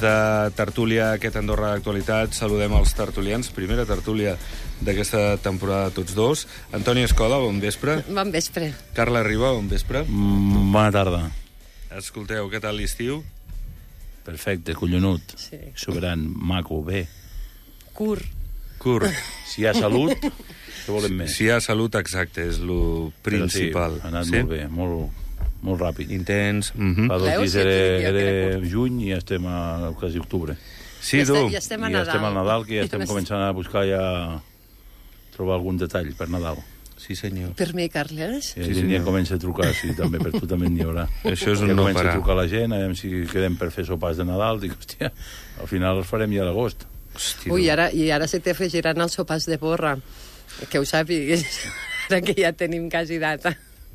de tertúlia, aquest Andorra d'actualitat, saludem els tertulians. Primera tertúlia d'aquesta temporada tots dos. Antoni Escoda, bon vespre. Bon vespre. Carla Riba, bon vespre. Bona tarda. Escolteu, què tal l'estiu? Perfecte, collonut. Sí. Soberan, maco, bé. Curt. Si hi ha salut, què volem més? Si hi ha salut, exacte, és el principal. Sí, ha anat molt bé, molt ràpid. Intens. Fa 2 dies era juny i ja estem a quasi octubre. Sí, ja tu. estem a I ja estem al Nadal, que ja estem començant a buscar trobar algun detall per Nadal. Sí, senyor. Per mi, Carles. I la gent ja comença a trucar, sí, també, per tu també n'hi haurà. Això és un ja no comença parar. a trucar la gent, a veure si quedem per fer sopars de Nadal. Dic, hòstia, al final els farem ja a l'agost. Ui, ara se t'afegiran els sopars de borra. Que ho sàpigues, ara que ja tenim quasi data.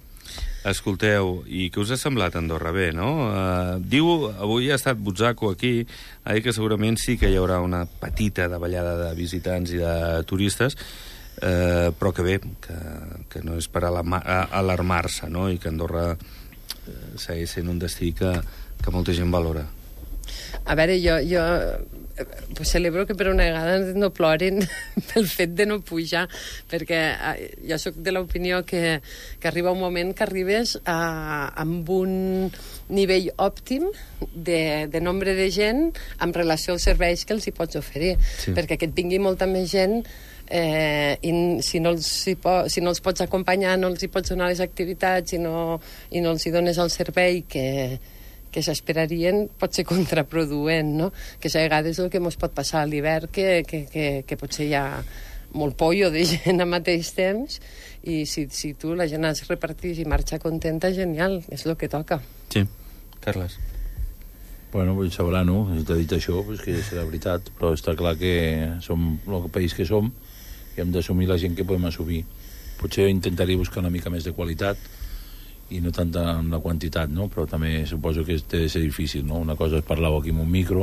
Escolteu, i què us ha semblat Andorra? Bé, no? Diu, avui ha estat Butzaco aquí, ha dit que segurament sí que hi haurà una petita davallada de visitants i de turistes, però que bé, que no és per alarmar-se, no? I que Andorra segueix sent un destí que molta gent valora. A veure, jo celebro que per una vegada no plorin pel fet de no pujar, perquè jo sóc de l'opinió que arriba un moment que arribes amb un nivell òptim de nombre de gent en relació als serveis que els hi pots oferir. Sí. Perquè que et vingui molta més gent i si no els pots acompanyar, no els hi pots donar les activitats i no els hi dones el servei que s'esperarien, pot ser contraproduent, no? Que a vegades el que ens pot passar a l'hivern que potser hi ha molt pollo de gent al mateix temps i si la gent es repartís i marxa contenta, genial, és el que toca. Sí, Carles. Bueno, vull saber, no? Si t'ha dit això, pues que serà veritat, però està clar que som el país que som i hem d'assumir la gent que podem assumir. Potser intentaria buscar una mica més de qualitat i no tant en la quantitat, no? Però també suposo que té de ser difícil, no? Una cosa és parlar aquí amb un micro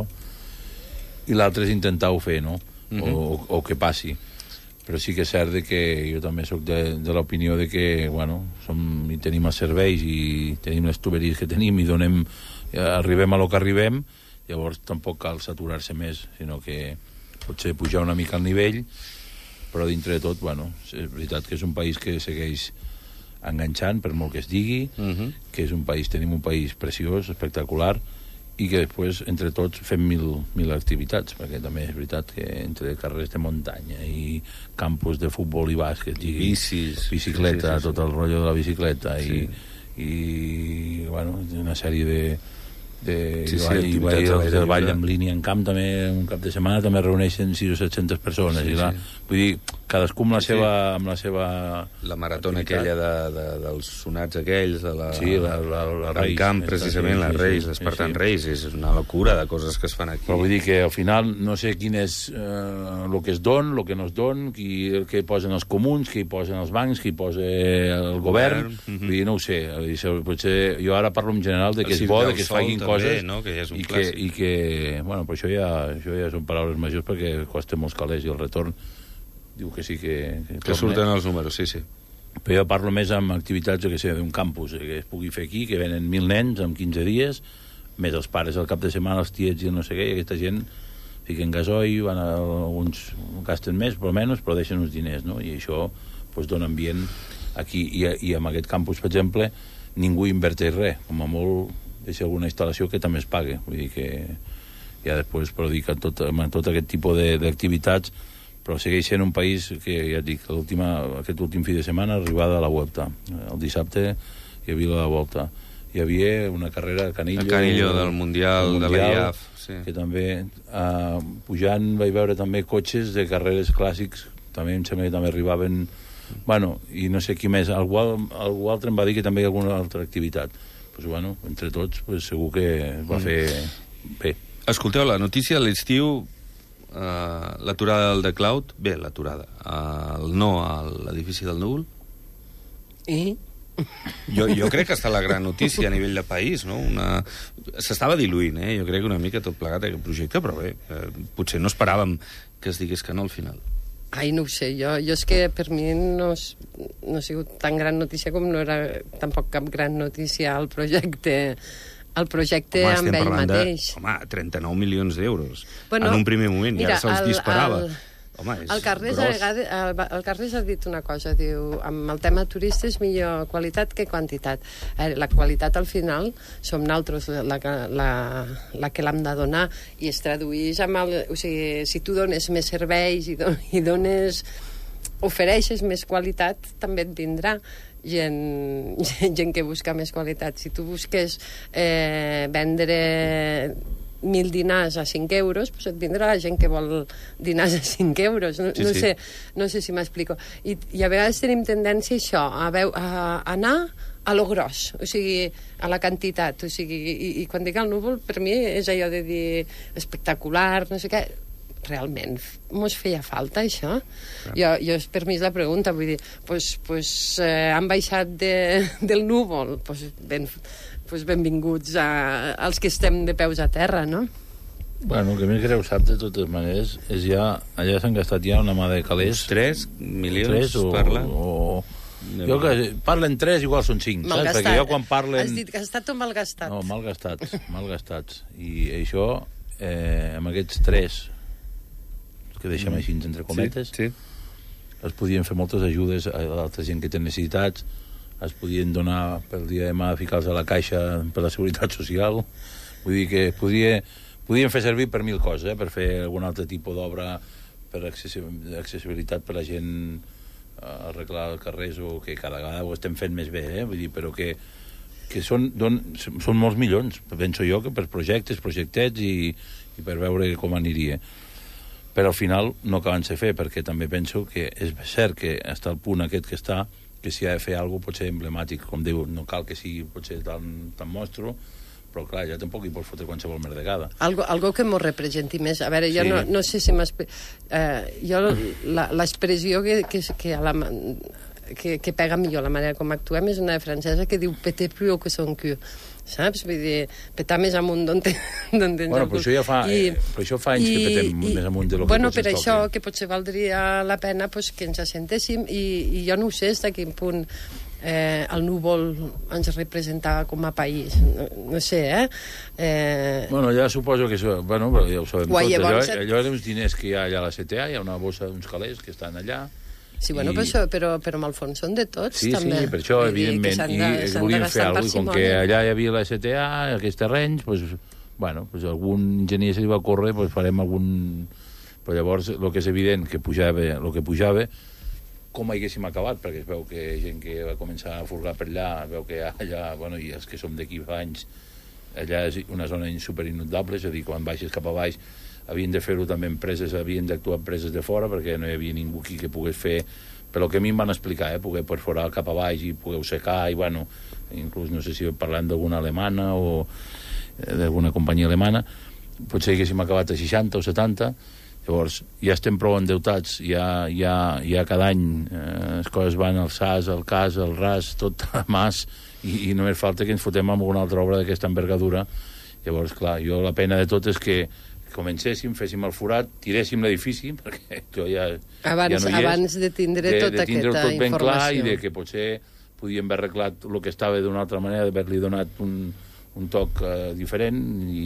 i l'altra és intentar-ho fer, no? O que passi. Però sí que és cert que jo també sóc de l'opinió de que, bueno, i tenim els serveis i tenim les tuberies que tenim i arribem a lo que arribem, llavors tampoc cal saturar-se més, sinó que potser pujar una mica el nivell, però dintre de tot, bueno, és veritat que és un país que segueix enganxant, per molt que es digui, que tenim un país preciós, espectacular, i que després, entre tots, fem mil activitats, perquè també és veritat que entre carrers de muntanya i campus de futbol i bàsquet, i bicicleta, tot el rotllo de la bicicleta, i bueno, una sèrie de ball en línia en camp, també un cap de setmana també reuneixen 600 o 700 persones, i vull dir, cadascú amb la seva la maratona aquella dels sonats aquells de la Reis, camp, precisament, la Reis, l'Espartan Reis, és una locura de coses que es fan aquí. Però vull dir que al final no sé quin és el que es don, el que no es don, què posen els comuns, què hi posen els bancs, què hi posa el govern, vull dir, no ho sé, potser jo ara parlo en general de que és bo, de que es facin coses, i que, bueno, però això ja són paraules majors perquè costa molts calés i el retorn diu que sí que surten els números, sí. Però jo parlo més amb activitats, que sé, d'un campus que es pugui fer aquí, que venen 1.000 nens en 15 dies, més els pares al cap de setmana, els tiets i no sé què, i aquesta gent fiquen gasoil, alguns gasten més, però menys, però deixen uns diners, no? I això pues, dona ambient aquí. I amb aquest campus, per exemple, ningú inverteix res, com a molt deixa alguna instal·lació que també es pague. Vull dir que ja després, però dic que tot aquest tipus d'activitats, però segueix sent un país que, ja et dic, aquest últim fi de setmana, arribada a la Vuelta. El dissabte hi havia la Volta. Hi havia una carrera a Canillo. El Canillo del Mundial de la IAF. Sí. Que també, pujant, vaig veure també cotxes de carreres clàssics, també em sembla que també arribaven... Bueno, i no sé qui més. Algú altre em va dir que també hi ha alguna altra activitat. Pues, bueno, entre tots, pues, segur que es va fer bé. Escolteu, la notícia de l'estiu... l'aturada del The Cloud, bé, l'aturada, el no a l'edifici del Núvol. Jo crec que està la gran notícia a nivell de país, no? S'estava diluint, jo crec que una mica tot plegat aquest projecte, però bé, potser no esperàvem que es digués que no al final. Ai, no ho sé, jo és que per mi no ha sigut tan gran notícia com no era tampoc cap gran notícia al projecte el projecte amb ell mateix. Home, 39 milions d'euros Bueno, en un primer moment, i ara se'ls disparava. Home, és el Carles, gros. el Carles ha dit una cosa, diu, amb el tema turista és millor qualitat que quantitat. La qualitat al final som nosaltres la que l'hem de donar, i es tradueix amb o sigui, si tu dones més serveis i dones, ofereixes més qualitat, també et vindrà gent que busca més qualitat. Si tu busques vendre 1.000 dinars a 5 euros, doncs et vindrà la gent que vol dinars a 5 euros. No sé si m'explico. I a vegades tenim tendència a això, a anar a lo gros, o sigui, a la quantitat. O sigui, i quan dic el núvol, per mi és allò de dir espectacular, no sé què. Realment mos feia falta, això? Jo, per mi és la pregunta, vull dir, han baixat del núvol, benvinguts als que estem de peus a terra, no? Bueno, el que més greu sap, de totes maneres, és ja, allà s'han gastat ja una mà de calés. 3 milions, parla? Jo que parlen 3, igual són 5, saps? Perquè jo quan parlen... Has dit gastat o malgastat? No, malgastats. I això, amb aquests 3, que deixem així entre cometes, es podien fer moltes ajudes a l'altra gent que té necessitats, es podien donar pel dia de demà, ficar-los a la caixa per la Seguretat Social. Vull dir que podien fer servir per 1.000 coses, per fer algun altre tipus d'obra, per accessibilitat per la gent, arreglar els carrers, o que cada vegada ho estem fent més bé, vull dir, però que són molts milions, penso jo, que per projectets i per veure com aniria. Però al final no acaben de fer, perquè també penso que és cert que està al punt aquest que està, que si ha de fer alguna cosa pot ser emblemàtic, com diu, no cal que sigui potser tan mostro, però clar, ja tampoc hi pots fotre qualsevol merdegada. Algo que m'ho representi més. A veure, jo no sé si jo l'expressió que pega millor la manera com actuem és una francesa que diu péter plus haut que son cul, saps? Vull dir, petar més amunt d'on tens el cul. Però això fa anys que petem més amunt de lo que bueno, per això que potser valdria la pena que ens assentéssim, i jo no ho sé fins a quin punt el núvol ens representava com a país, no sé, Bueno, ja suposo que això, bueno, ja ho sabem tots, allò eren uns diners que hi ha allà a la CTA, hi ha una bossa d'uns calés que estan allà. Sí, bueno, però en el fons són de tots, també. Sí, per això, evidentment, i volien fer alguna cosa, com que allà hi havia la CTA, aquests terrenys, doncs algun enginyer se li va córrer, farem algun... Però llavors, el que és evident, que el que pujava, com haguéssim acabat, perquè es veu que gent que va començar a furgar per allà, es veu que allà, bueno, i els que som d'aquí fa anys, allà és una zona superinundable, és a dir, quan baixes cap a baix, havien de fer-ho també empreses, havien d'actuar empreses de fora, perquè no hi havia ningú aquí que pogués fer, però que a mi em van explicar, poder perforar cap a baix i poder secar, i bueno, inclús no sé si parlant d'alguna alemana o d'alguna companyia alemana, potser haguéssim acabat a 60 o 70, llavors ja estem prou endeutats, ja cada any les coses van al SAS, al CAS, al RAS, tot a mas, i només falta que ens fotem amb una altra obra d'aquesta envergadura. Llavors, clar, la pena de tot és que comencéssim, féssim el forat, tiréssim l'edifici, perquè jo ja no hi és. Abans de tindre tota aquesta tot ben informació. clar, i de que potser podíem haver arreglat el que estava d'una altra manera, d'haver-li donat un toc diferent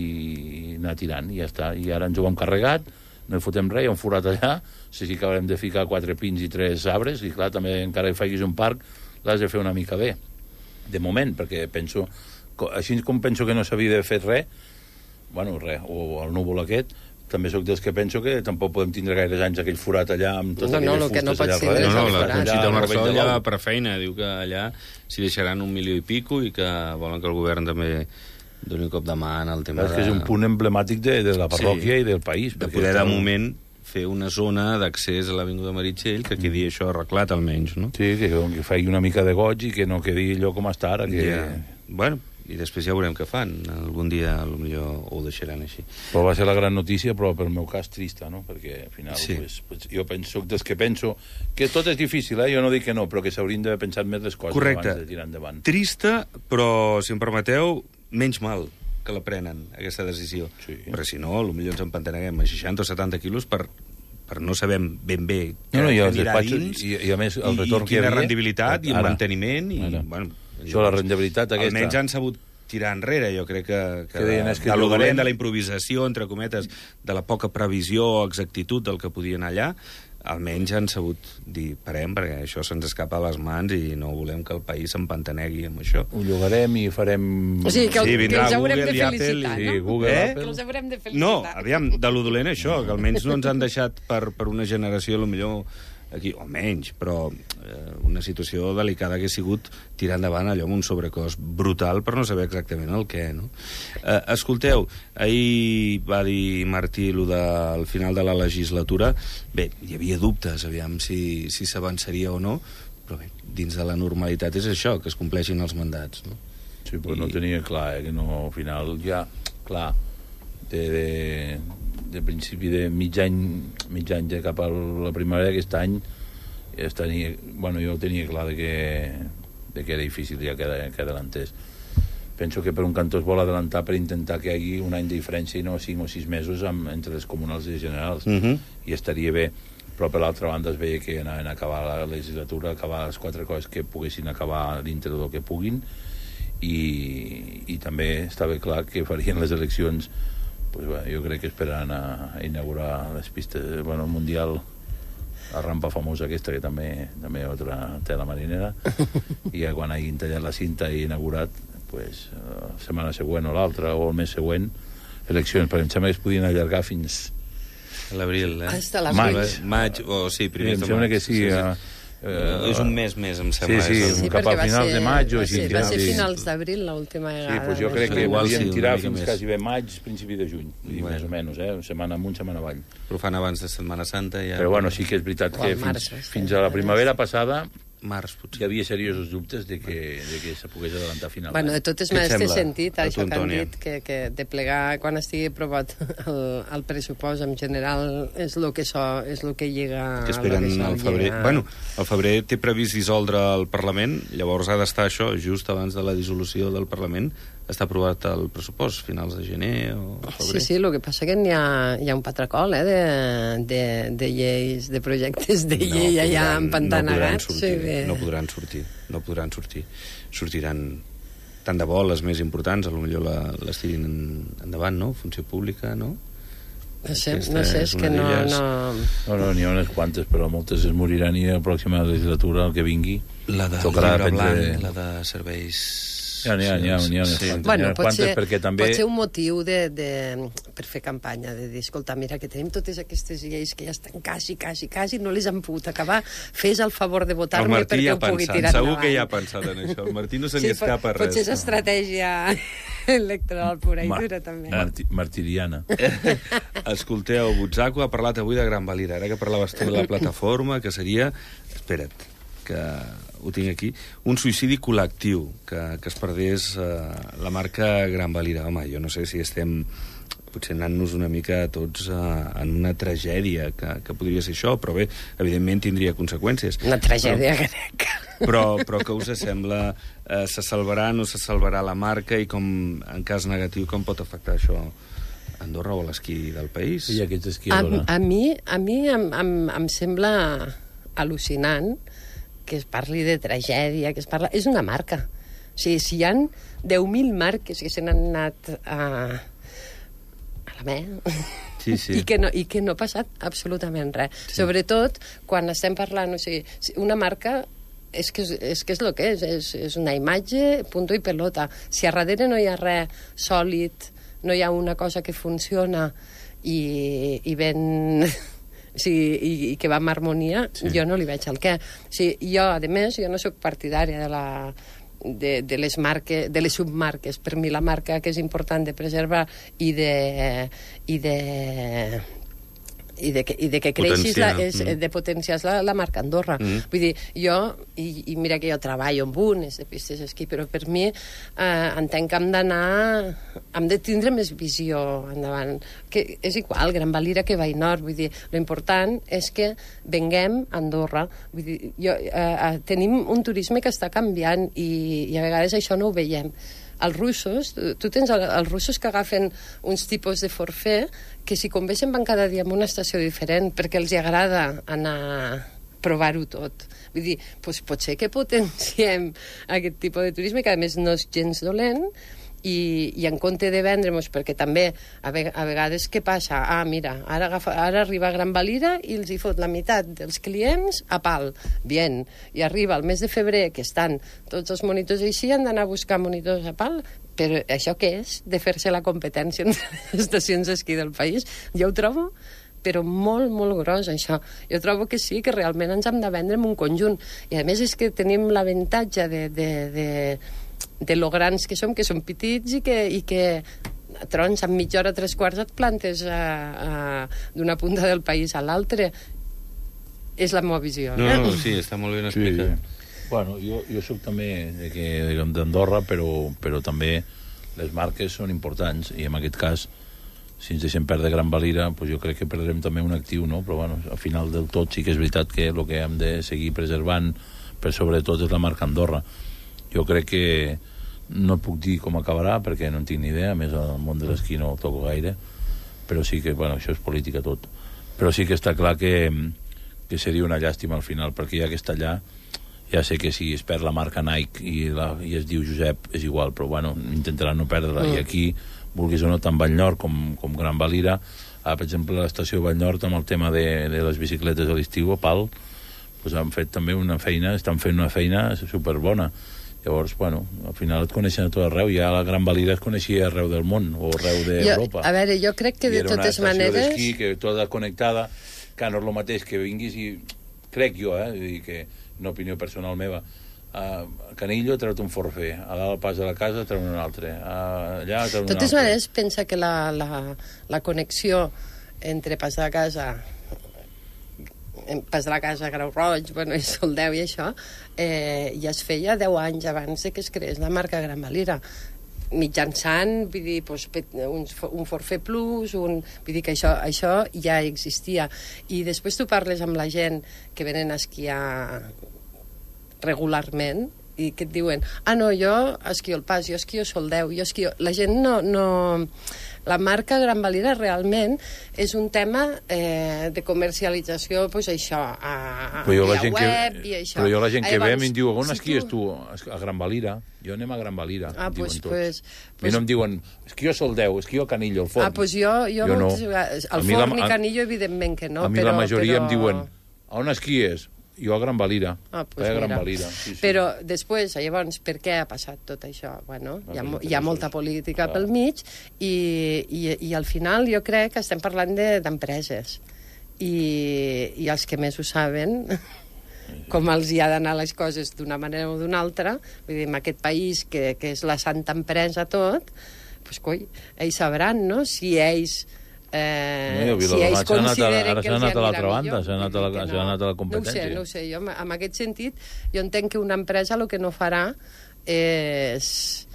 i anar tirant, i ja està. I ara ens ho hem carregat, no hi fotem res, hi ha un forat allà, no sé si acabarem de ficar 4 pins i 3 arbres, i clar, també encara que facis un parc, l'has de fer una mica bé, de moment, perquè penso, així com penso que no s'havia de fer res, bueno, res, o el núvol aquest, també sóc dels que penso que tampoc podem tindre gaires anys aquell forat allà amb totes aquelles fustes allà al darrere. La Conxita Marçol ja va per feina, diu que allà s'hi deixaran 1 milió i pico i que volen que el govern també doni un cop de mà en el tema de... És un punt emblemàtic de la parròquia i del país. De poder, de moment, fer una zona d'accés a l'Avinguda Meritxell que quedi això arreglat, almenys, no? Sí, que faci una mica de goig i que no quedi allò com està ara. Bueno, i després ja veurem què fan. Algun dia potser ho deixaran així. Però va ser la gran notícia, però pel meu cas trista, no? Perquè al final jo penso dels que penso que tot és difícil, jo no dic que no, però que s'haurien d'haver pensat més les coses abans de tirar endavant. Trista, però, si em permeteu, menys mal que la prenen, aquesta decisió. Perquè si no, potser ens empantaneguem a 60 o 70 quilos per no saber ben bé què anirà dins i a més el retorn i quina rendibilitat i el manteniment i, bueno, això, la rendibilitat aquesta... Almenys han sabut tirar enrere. Jo crec que de lo dolent, de la improvisació, entre cometes, de la poca previsió o exactitud del que podia anar allà, almenys han sabut dir parem, perquè això se'ns escapa a les mans i no volem que el país s'empantanegui amb això. Ho llogarem i farem... O sigui, que vindrà els haurem Google de i Apple felicitar, Sí, no? Google, Que Apple... els haurem de felicitar. No, aviam, de lo dolent això, que almenys no ens han deixat per una generació, millor aquí, o menys, però una situació delicada que ha sigut tirar endavant allò amb un sobrecost brutal per no saber exactament el què, no? Escolteu, ahir va dir Martí allò del final de la legislatura. Bé, hi havia dubtes, aviam si s'avançaria o no, però bé, dins de la normalitat és això, que es compleixin els mandats, no? Sí, però no tenia clar, que no, al final ja, clar, de principi de mig any ja cap a la primavera d'aquest any jo tenia clar de que era difícil ja que adelantés. Penso que per un cantó es vol adelantar per intentar que hi hagi un any de diferència i no 5 o 6 mesos entre les comunals i les generals, i estaria bé, però per l'altra banda es veia que anaven a acabar la legislatura, acabar les 4 coses que poguessin acabar dintre del que puguin, i també estava clar que farien les eleccions. Pues, jo crec que esperaran a inaugurar les pistes, el Mundial, la rampa famosa aquesta, que també otra tela marinera, i quan hagin tallat la cinta i inaugurat, pues, la setmana següent o l'altra, o el mes següent, eleccions, perquè em sembla que es podien allargar fins... A l'abril, Hasta l'abril. Maig, o sí, primers de maig. Em sembla que sí. És un mes més, em sembla. Sí, cap a finals de maig o així. Va ser finals d'abril l'última vegada. Sí, doncs jo crec que igual podien sí, tirar una mica fins més. quasi bé maig, principi de juny, més o menys, setmana amunt, setmana avall. Però fan abans de Setmana Santa. Ja... Però sí que és veritat que fins a la primavera passada Març, potser. hi havia seriosos dubtes de que se pogués adelantar finalment. Bueno, de totes maneres té sentit a això tu, que han Antònia? dit, que de plegar quan estigui aprovat el pressupost en general és el que llega... Que esperen al febrer. Bueno, al febrer té previst dissoldre el Parlament, llavors ha d'estar això, just abans de la dissolució del Parlament, està aprovat el pressupost, finals de gener o febrer. Sí, el que passa que hi ha un patracol de lleis, de projectes de llei allà empantanegats. No podran sortir. Sortiran tant de bo les més importants, potser les tirin endavant, no? Funció pública, no? No sé, és que no... No, n'hi ha unes quantes, però moltes es moriran i a la pròxima legislatura, el que vingui... La de llibre blanc, la de serveis... N'hi ha unes quantes. Bueno, pot ser un motiu per fer campanya, de dir, escolta, mira, que tenim totes aquestes lleis que ja estan quasi, no les han pogut acabar, fes el favor de votar-me perquè ho pugui tirar endavant. Segur que ja ha pensat en això. El Martí no se li escapa res. Potser és estratègia electoral pura i dura, també. Martiriana. Escolteu, Butzaco ha parlat avui de Gran Valira, ara que parlaves tu de la plataforma, que seria... Espera't, que ho tinc aquí, un suïcidi col·lectiu, que es perdés la marca Gran Valira. Home, jo no sé si estem potser anant-nos una mica tots en una tragèdia, que podria ser això, però bé, evidentment tindria conseqüències. Una tragèdia greca. Però què us sembla? Se salvarà, no se salvarà la marca, i com, en cas negatiu, com pot afectar això a Andorra o a l'esquí del país? I aquests esquí alhora. A mi em sembla al·lucinant que es parli de tragèdia, que es parla... És una marca. O sigui, si hi ha 10.000 marques que se n'han anat a la meva... Sí. I que no ha passat absolutament res. Sí. Sobretot quan estem parlant... O sigui, una marca és que és el que és una imatge, punto i pelota. Si a darrere no hi ha res sòlid, no hi ha una cosa que funciona i ben... Sí, i que va amb harmonia, jo no li veig el què. O sigui, jo, a més, jo no sóc partidària de les marques, de les submarques. Per mi la marca que és important de preservar i de que creixis de potenciar la marca Andorra. Vull dir, jo, i mira que jo treballo amb unes de pistes d'esquí, però per mi entenc que hem de tindre més visió endavant. Que és igual, Gran Valira que Vallnord, vull dir, l'important és que venguem a Andorra. Vull dir, tenim un turisme que està canviant i a vegades això no ho veiem. Els russos, tu tens els russos que agafen uns tipus de forfait que si conveixen van cada dia en una estació diferent perquè els agrada anar a provar-ho tot. Vull dir, doncs potser que potenciem aquest tipus de turisme, que a més no és gens dolent, i en compte de vendre-nos, perquè també a vegades què passa? Mira, ara arriba Gran Valira i els hi fot la meitat dels clients a pal. Bien. I arriba el mes de febrer, que estan tots els monitors així, han d'anar a buscar monitors a pal. Però això què és? De fer-se la competència entre les estacions d'esquí del país? Jo ho trobo però molt, molt gros, això. Jo trobo que sí, que realment ens hem de vendre en un conjunt. I a més és que tenim l'avantatge de lo grans que som petits i que trons en mitja hora, 3/4 et plantes d'una punta del país a l'altra. És la meva visió. No, sí, està molt ben explicat. Sí. Bueno, jo soc també d'Andorra, però també les marques són importants, i en aquest cas, si ens deixem perdre Gran Valira, doncs jo crec que perdrem també un actiu, no? Però bueno, al final del tot sí que és veritat que el que hem de seguir preservant per sobretot és la marca Andorra. Jo crec que no puc dir com acabarà perquè no en tinc ni idea, a més al món de l'esquí no toco gaire, però sí que, bueno, això és política tot, però sí que està clar que seria una llàstima al final, perquè ja que està allà, ja sé que si es perd la marca Nike i es diu Josep, és igual, però bueno, intentaran no perdre-la. I aquí, vulguis o no, tant Vallnord com Gran Valira, per exemple, a l'estació Vallnord, amb el tema de les bicicletes a l'estiu, a pal, doncs han fet també estan fent una feina superbona. Llavors, bueno, al final et coneixen a tot arreu, ja la Gran Valira es coneixia arreu del món, o arreu d'Europa. A veure, jo crec que de totes maneres... I era una estació d'esquí que tota connectada, que no és el mateix que vinguis i... Crec jo, i que una opinió personal meva, a Canillo treure un forfè, a dalt al pas de la casa treure un altre, allà treure un altre. De totes maneres, pensa que la connexió entre pas de la casa Grau Roig, bueno, i Soldeu i això, ja es feia 10 anys abans que es creés la marca Gran Valira, mitjançant, vull dir, un forfè plus, vull dir que això ja existia. I després tu parles amb la gent que venen a esquiar regularment i que et diuen, no, jo esquio el Pas, jo esquio Soldeu, jo esquio... La gent no... La marca Gran Valira realment és un tema de comercialització, doncs això, via web i això. Però jo la gent que ve em diu, on esquies tu? A Gran Valira. Jo anem a Gran Valira, em diuen tots. A mi no em diuen, esquio Soldeu, esquio Canillo, el Forn. Doncs jo no. El Forn i Canillo, evidentment que no. A mi la majoria em diuen, on esquies? Jo a Gran Valira. Gran Valira. Sí. Però després, llavors, per què ha passat tot això? Bueno, hi ha molta política pel mig i al final jo crec que estem parlant d'empreses. I els que més ho saben, com els hi ha d'anar les coses d'una manera o d'una altra, vull dir, en aquest país que és la santa empresa tot, doncs, coi, ells sabran, no?, si ells... si ells consideren que els anirà millor. S'ha anat a la competència. No ho sé, jo en aquest sentit jo entenc que una empresa el que no farà és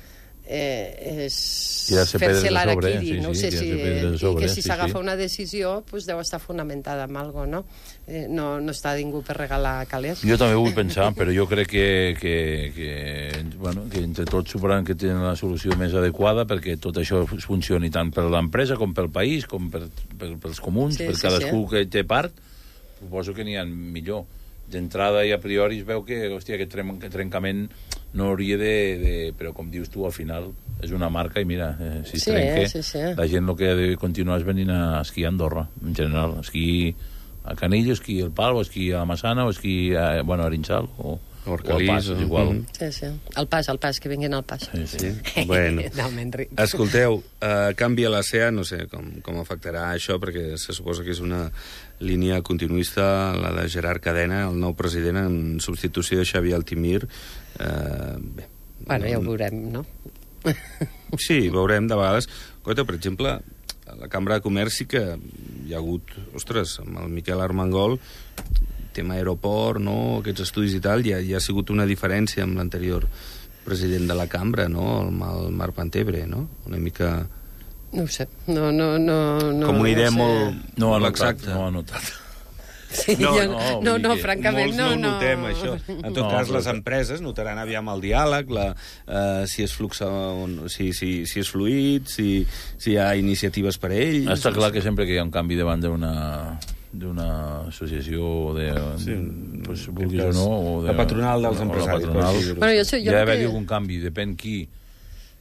fer-se l'araquiri, no sé si... I que si s'agafa una decisió deu estar fonamentada en alguna cosa, no? No està ningú per regalar calés. Jo també vull pensar, però jo crec que entre tots suposaran que tenen la solució més adequada perquè tot això funcioni tant per l'empresa com pel país, com pels comuns, per cadascú que té part, suposo que n'hi ha millor. D'entrada i a priori es veu que, hòstia, aquest trencament no hauria de... Però com dius tu, al final és una marca i mira, si es trenca, la gent el que ha de continuar és venint a esquiar a Andorra, en general. Esquí a Canillo, esquí al Pal, o esquí a Massana, o esquí a Arinxal, o al Pas, és igual. Sí. El Pas, que vinguin al Pas. Sí. Bueno. Escolteu, canvia la SEA, no sé com afectarà això, perquè se suposa que és una línia continuista, la de Gerard Cadena, el nou president, en substitució de Xavier Altimir. Bueno, ja ho veurem, no? Sí, veurem de vegades. Per exemple, a la Cambra de Comerç sí que hi ha hagut, ostres, amb el Miquel Armengol, tema aeroport, no? Aquests estudis i tal, hi ha sigut una diferència amb l'anterior president de la Cambra, no? El Marc Pantebre, no? Una mica... No ho sé, no... Com una idea molt... No ha notat. Sí, no, francament, no. Molts no notem això. En tot cas, les empreses notaran aviam el diàleg, si és fluid, si hi ha iniciatives per a ells... Està clar que sempre que hi ha un canvi davant d'una associació vulguis o no, la patronal dels empresaris. Hi ha d'haver algun canvi, depèn qui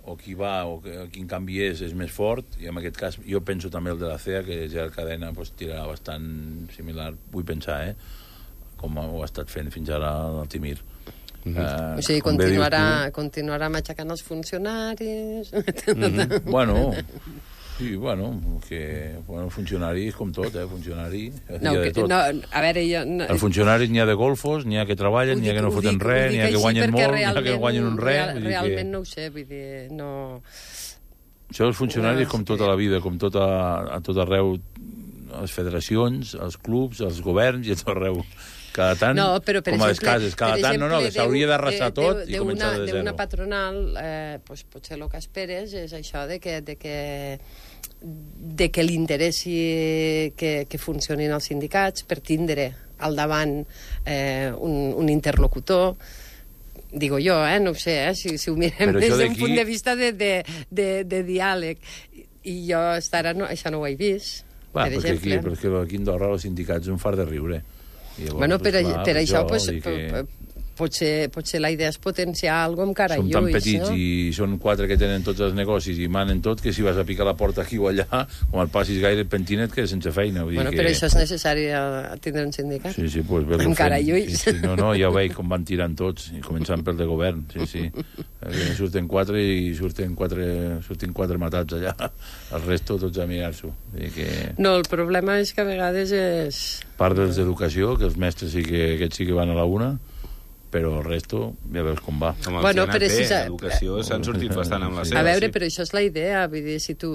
o qui va o quin canvi és més fort, i en aquest cas jo penso també el de la CEA, que Gerard Cadena tirarà bastant similar, vull pensar, com ho ha estat fent fins ara el Timir. O sigui, continuarà matxacant els funcionaris... Bueno, sí, funcionaris com tot, funcionari, a veure, jo... Els funcionaris n'hi ha de golfos, n'hi ha que treballen, n'hi ha que no foten res, n'hi ha que guanyen molt, n'hi ha que guanyen un res... Realment no ho sé, vull dir, no... Això els funcionaris, com tota la vida, com a tot arreu, les federacions, els clubs, els governs i a tot arreu. Cada tant, com a les cases, cada tant, que s'hauria d'arrasar tot i començar de zero. D'una patronal, potser el que esperes és això de que li interessi que funcionin els sindicats per tindre al davant un interlocutor. Digo jo, no ho sé, si ho mirem des d'un punt de vista de diàleg. I jo això no ho he vist, per exemple. Perquè aquí a Andorra els sindicats un far de riure. Bueno, per això potser la idea és potenciar alguna cosa encara lluís. Som tan petits i són 4 que tenen tots els negocis i manen tot, que si vas a picar la porta aquí o allà, com el passis gaire el pentina et quedes sense feina. Bueno, però això és necessari tindre un sindicat. Sí, pues bé. Encara lluís. No, ja ho veig com van tirant tots, començant pel de govern, sí. Surten 4 i surten 4 matats allà, el resto tots a mirar-s'ho. No, el problema és que a vegades és... Part dels d'educació, que els mestres aquests sí que van a la una, però el resto ja veus com va. Bueno, però l'educació s'han sortit bastant amb la seva. A veure, però això és la idea, vull dir, si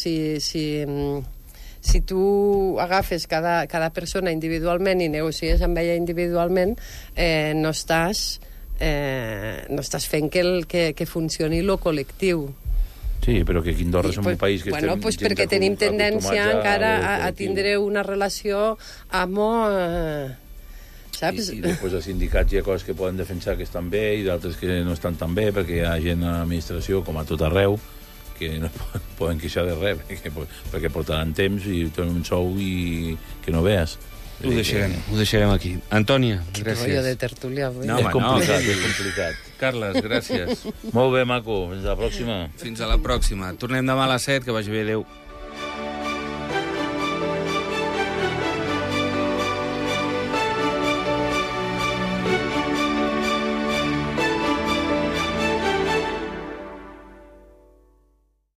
tu agafes cada persona individualment i negocies amb ella individualment, no estàs fent que funcioni lo col·lectiu. Sí, però que aquí a Andorra som un país que estem... Bueno, perquè tenim tendència encara a tindre una relació amb... Saps? I després els sindicats hi ha coses que poden defensar que estan bé i d'altres que no estan tan bé, perquè hi ha gent a l'administració, com a tot arreu, que no poden queixar de res, perquè portaran temps i tenen un sou i que no veas. Ho deixarem aquí. Antònia, gràcies. Que rotllo de tertúlia avui. És complicat. Carles, gràcies. Molt bé, maco. Fins a la pròxima. Fins a la pròxima. Tornem demà a les 7, que vagi bé, adeu.